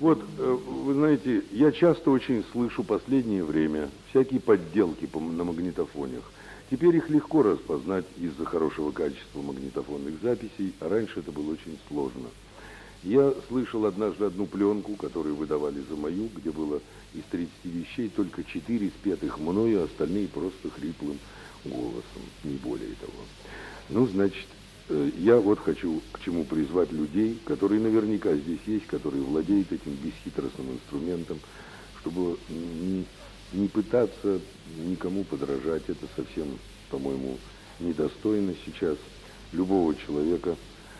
Вот, вы знаете, я часто очень слышу последнее время всякие подделки на магнитофонах. Теперь их легко распознать из-за хорошего качества магнитофонных записей, а раньше это было очень сложно. Я слышал однажды одну пленку, которую выдавали за мою, где было из 30 вещей только 4 спетых мною, а остальные просто хриплым голосом, не более того. Ну, значит, я вот хочу к чему призвать людей, которые наверняка здесь есть, которые владеют этим бесхитростным инструментом, чтобы не пытаться никому подражать. Это совсем, по-моему, недостойно сейчас любого человека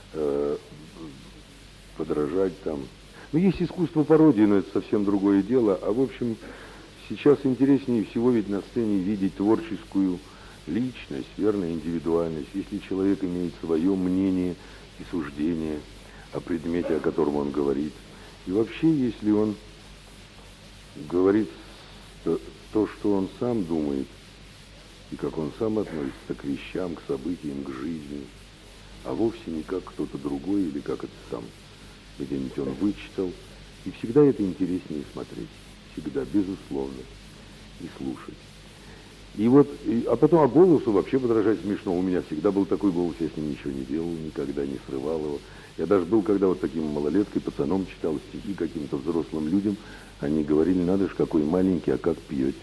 подражать там. Ну, есть искусство пародии, но это совсем другое дело. А в общем, сейчас интереснее всего ведь на сцене видеть творческую личность, верно, индивидуальность. Если человек имеет свое мнение и суждение о предмете, о котором он говорит. И вообще, если он говорит то, что он сам думает, и как он сам относится к вещам, к событиям, к жизни, а вовсе не как кто-то другой, или как это там где-нибудь он вычитал. И всегда это интереснее смотреть. Всегда, безусловно. И слушать. И вот, а потом, голосу вообще подражать смешно. У меня всегда был такой голос, я с ним ничего не делал, никогда не срывал его. Я даже был, когда вот таким малолеткой, пацаном читал стихи каким-то взрослым людям, они говорили, надо ж какой маленький, а как пьете.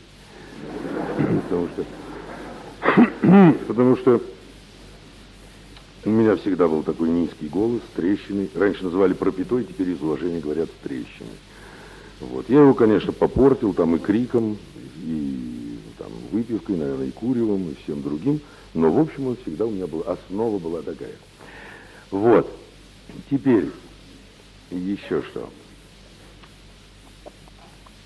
Потому что у меня всегда был такой низкий голос, с трещиной. Раньше называли пропитой, теперь из уважения говорят с трещиной. Вот. Я его, конечно, попортил там и криком, и там, выпивкой, наверное, и куревом, и всем другим. Но, в общем, он всегда у меня был, основа была такая. Вот. Теперь еще что.